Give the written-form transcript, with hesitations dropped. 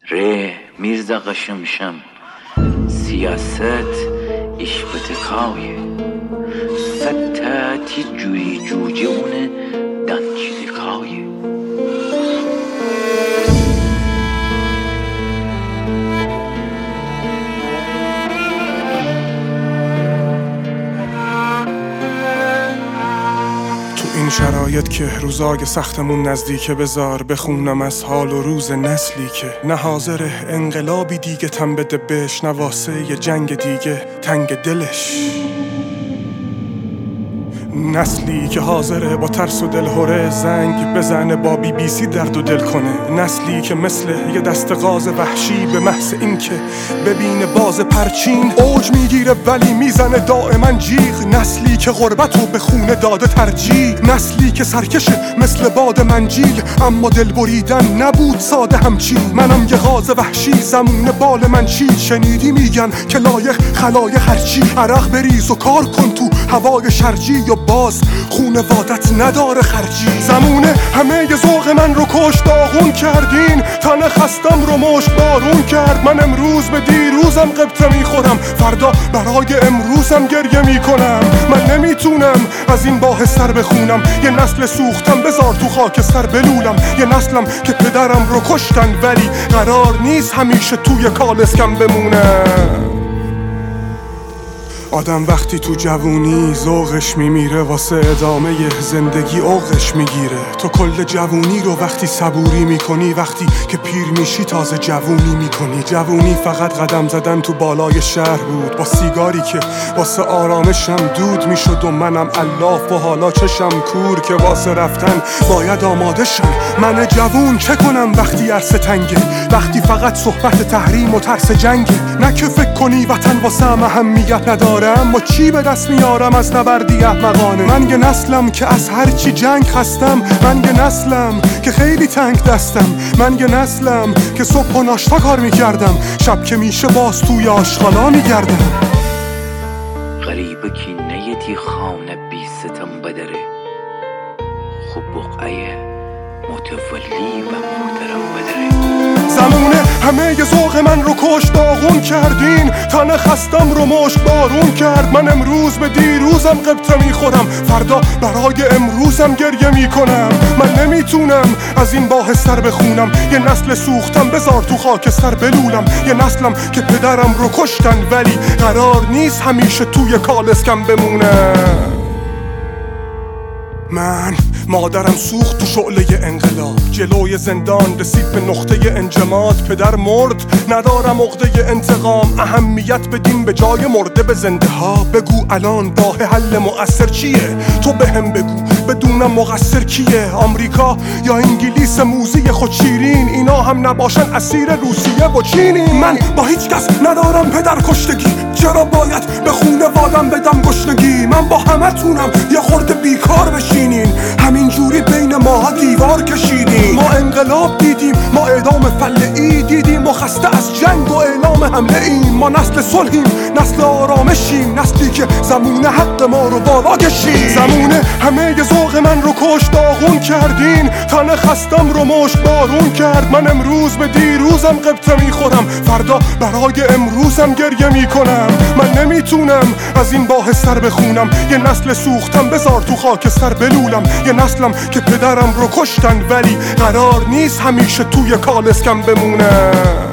ره میرزا قشمشم سیاست iş بتکایه فتاتی جوی جوجه اونه دانچیدکایه این شرایط که روزای سختمون نزدیکه بذار بخونم از حال و روز نسلی که نه حاضر انقلابی دیگه تن بده بهش نه واسه یه جنگ دیگه تنگ دلش، نسلی که حاضره با ترس و دلهوره زنگ بزنه با BBC درد و دل کنه، نسلی که مثل یه دست غاز وحشی به محض این که ببینه باز پرچین اوج میگیره ولی میزنه دائما جیغ، نسلی که غربتو به خونه داده ترجیح، نسلی که سرکشه مثل باد منجیل اما دل بریدن نبود ساده همچین، منم یه غاز وحشی زمون بال من چی، شنیدی میگن که لایق خلایق هرچی، عرق بریز و کار کن تو هوای شرجی و باز خونوادت نداره خرجی، زمونه همه ی ذوق من رو کش داغون کردین، تن خستم رو مشت بارون کرد، من امروز به دیروزم قبطه میخورم فردا برای امروزم گریه میکنم، من نمیتونم از این باحث سر بخونم، یه نسل سوختم بذار تو خاکستر بلولم، یه نسلم که پدرم رو کشتن ولی قرار نیست همیشه توی کالسکم بمونم. آدم وقتی تو جوونی ذوقش میمیره واسه ادامه زندگی اوقش میگیره، تو کل جوونی رو وقتی صبوری میکنی وقتی که پیر میشی تازه جوونی میکنی، جوونی فقط قدم زدن تو بالای شهر بود با سیگاری که واسه آرامشم دود میشد و منم الاف و حالا چشم کور که واسه رفتن باید آماده شم، من جوون چه کنم وقتی عرصه تنگه، وقتی فقط صحبت تحریم و ترس جنگه، نه که فکر کنی وطن واسه اهمیت نداره اما چی به دست میارم از نبردی احمقانه، من یه نسلم که از هرچی جنگ خستم، من یه نسلم که خیلی تنگ دستم، من یه نسلم که صبح و ناشتا کار میکردم شب که میشه باز توی آشغالا میگردم. غریبه که نیتی خانه بی ستم بدره خوب بقعه متولی و محترم بدره، زمونه همه ی ذوق من رو کش داغون کردین، تن خستم رو مشت بارون کرد، من امروز به دیروزم قبطه میخورم فردا برای امروزم گریه میکنم، من نمیتونم از این باحث سر بخونم، یه نسل سوختم بذار تو خاکستر بلولم، یه نسلم که پدرم رو کشتن ولی قرار نیست همیشه توی کالسکم بمونم. من مادرم سوخت تو شعله انقلاب، جلوی زندان رسید به نقطه انجماد، پدر مرد ندارم عقده انتقام، اهمیت بدیم به جای مرده به زنده ها، بگو الان راه حل مؤثر چیه، تو بهم بگو بدونم مقصر کیه، آمریکا یا انگلیس موزی خود شیرین، اینا هم نباشن اسیر روسیه و چینی، من با هیچ کس ندارم پدر کشتگی، چرا باید به خونوادم بدم گشنگی، من با همه تونم یه خورده بیکار بشینین، همین جوری بین ماها دیوار کشیدیم، ما انقلاب دیدیم ما اعدام فلعی دیدیم و خسته از جنگ و اعلام حمله ایم، ما نسل صلحیم نسل آرامشیم، نسلی که زمونه حق ما رو بالا کشیم، زمونه همه ی ذوق من رو کش داغون کردین، تن خستم رو مشت بارون کرد، من امروز به دیروزم قبطه میخورم فردا برای امروزم گریه میکنم، من نمیتونم از این باحث سر بخونم، یه نسل سوختم بذار تو خاکستر بلولم، یه نسلم که پدرم رو کشتن ولی قرار نیست همیشه توی کالسکم بمونم.